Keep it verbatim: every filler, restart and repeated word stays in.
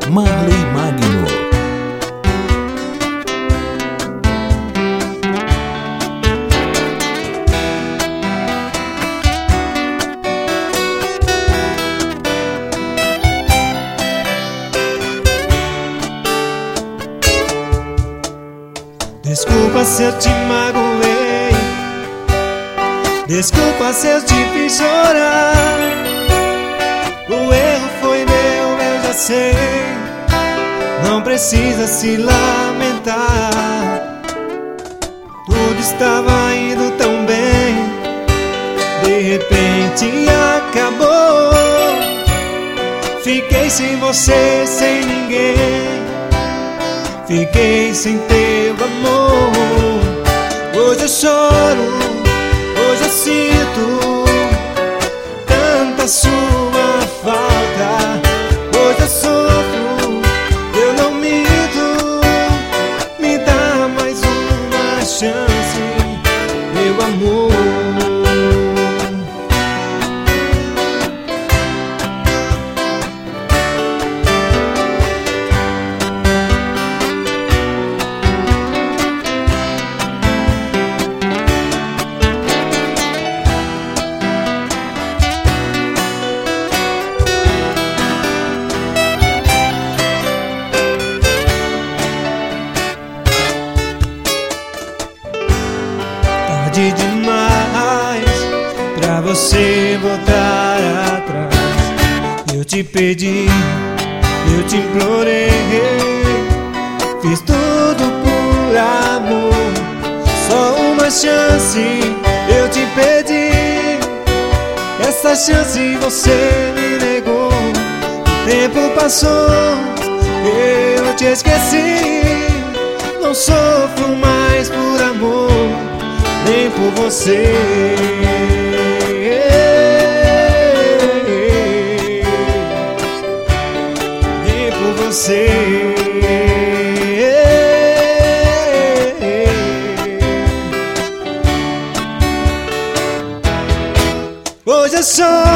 Marley Magno. Desculpa se eu te magoei, desculpa se eu te fiz chorar. O erro foi meu, eu já sei. Não precisa se lamentar. Tudo estava indo tão bem, de repente acabou. Fiquei sem você, sem ninguém. Fiquei sem teu amor. Hoje eu choro, hoje eu sinto tanta sua falta. Hoje eu sofro, eu não minto. Me dá mais uma chance, meu amor. Tarde demais pra você voltar atrás. Eu te pedi, eu te implorei, fiz tudo por amor. Só uma chance eu te pedi, essa chance você me negou. O tempo passou, eu te esqueci. Não sofro mais por amor, nem por você. Nem por você. Hoje eu choro,